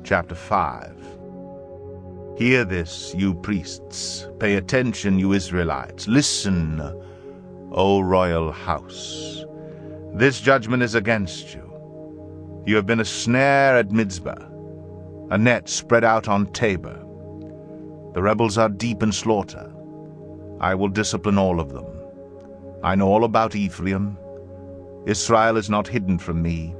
chapter 5. Hear this, you priests. Pay attention, you Israelites. Listen, O royal house. This judgment is against you. You have been a snare at Mizpah, a net spread out on Tabor. The rebels are deep in slaughter. I will discipline all of them. I know all about Ephraim. Israel is not hidden from me.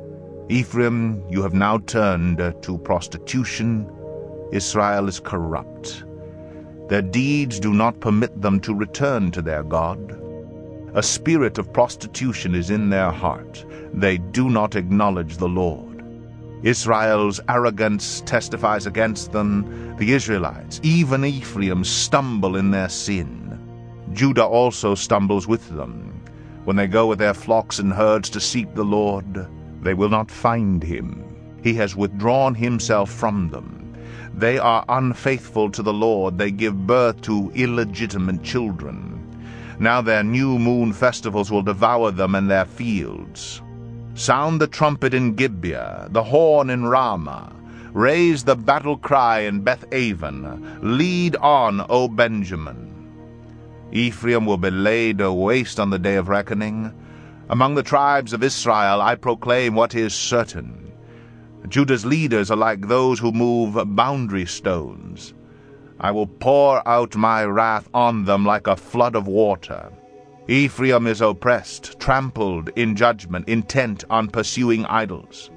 Ephraim, you have now turned to prostitution. Israel is corrupt. Their deeds do not permit them to return to their God. A spirit of prostitution is in their heart. They do not acknowledge the Lord. Israel's arrogance testifies against them. The Israelites, even Ephraim, stumble in their sin. Judah also stumbles with them. When they go with their flocks and herds to seek the Lord, they will not find him. He has withdrawn himself from them. They are unfaithful to the Lord. They give birth to illegitimate children. Now their new moon festivals will devour them and their fields. Sound the trumpet in Gibeah, the horn in Ramah. Raise the battle cry in Beth-aven. Lead on, O Benjamin. Ephraim will be laid waste on the day of reckoning. Among the tribes of Israel I proclaim what is certain. Judah's leaders are like those who move boundary stones. I will pour out my wrath on them like a flood of water. Ephraim is oppressed, trampled in judgment, intent on pursuing idols.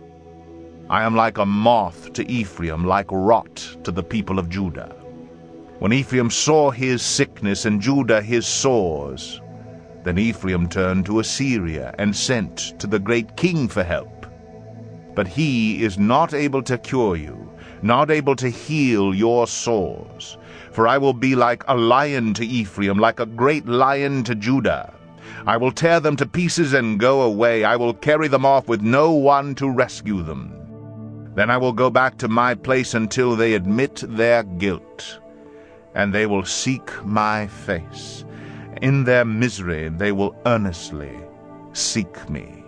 I am like a moth to Ephraim, like rot to the people of Judah. When Ephraim saw his sickness and Judah his sores, then Ephraim turned to Assyria and sent to the great king for help. But he is not able to cure you, not able to heal your sores. For I will be like a lion to Ephraim, like a great lion to Judah. I will tear them to pieces and go away. I will carry them off with no one to rescue them. Then I will go back to my place until they admit their guilt, and they will seek my face. In their misery they will earnestly seek me.